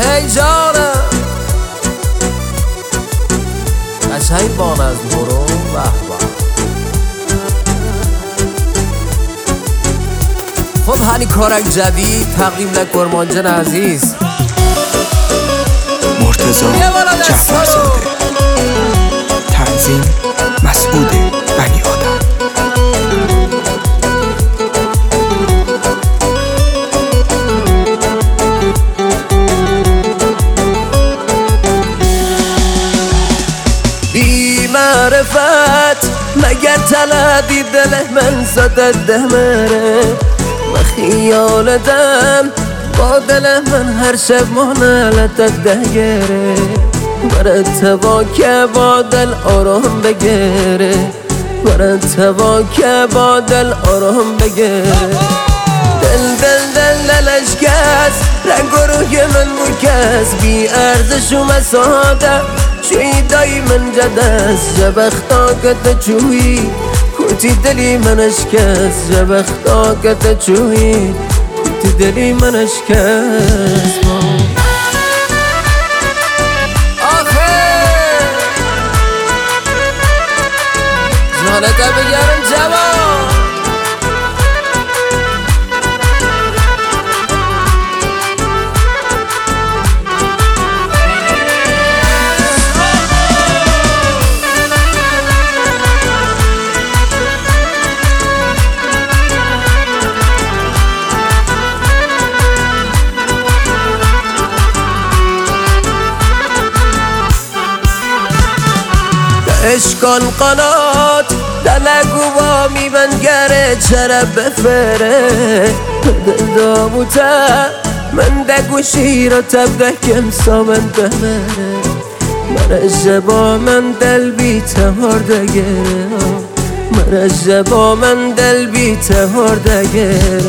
هی جانم قشنگ بان از برو بحبا. خب هنی کارک جدید تقدیم لکرمانجان عزیز مرتضی جعفرزاده. تنظیم مسعود بنی آدم. بی معرفت مگر تلدی دل من زدد دمره و خیالتم با دل من هر شب منالتت دگره مرتبا که با دل آرام بگیره مرتبا که با دل آرام بگیره دلش کس رنگ و روی من مرکز بی ارزش و مساده چوی دای من جدست جبختا کت چوی کوتی دلی منش کس جبختا کت چوی کوتی دلی منش کس جانتا بگرم جوان اشکال قنات دلگو با میبنگره چرا بفره دل داموته من دگو شیر و تبده کم سامن بمره من جبا من دل بی تهار دگره من جبا من دل بی تهار دگره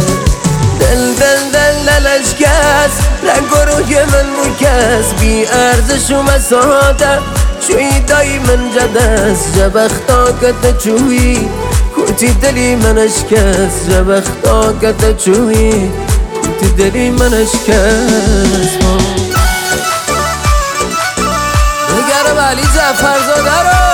دلش کس رنگ و روی من مرکز بی ارزش و مساده چوی دای من جدست جبختا کت چوی کوتی دلی منش کس جبختا کت چوی کوتی دلی منش کس بگرم علی جعفرزاده رو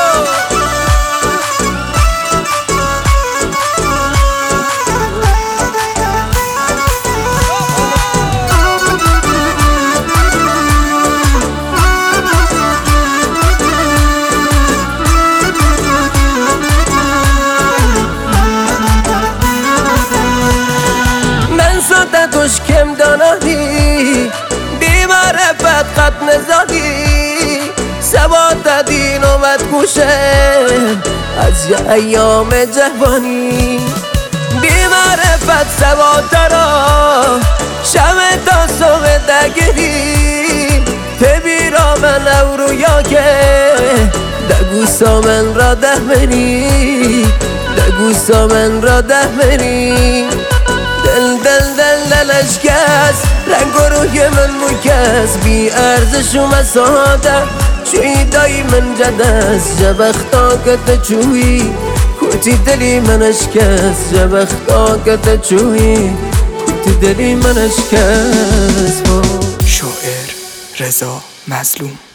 توش کم دانایی بی معرفت قد نزادی سواد دین اومد گوشه از یه ایام جوانی بی معرفت سواد را شمه تا صبح دگری تبیرا من او رویا که دگوسا من را ده منی دگوسا من را ده منی دلش کس رنگ و روی من مرکز بی ارزش و مساده چوی دای من جدست جبختا کت چوی کوتی دلی منش کس جبختا کت چوی کوتی دلی منش کس. شاعر رضا مظلوم.